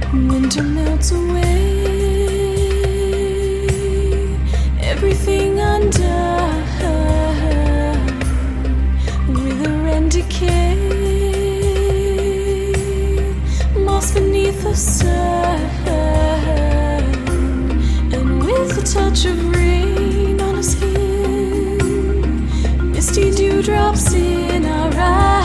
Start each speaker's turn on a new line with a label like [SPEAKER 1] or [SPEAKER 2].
[SPEAKER 1] Winter melts away, everything undone, wither and decay, moss beneath the sun, and with a touch of rain on his skin, misty dewdrops in our eyes.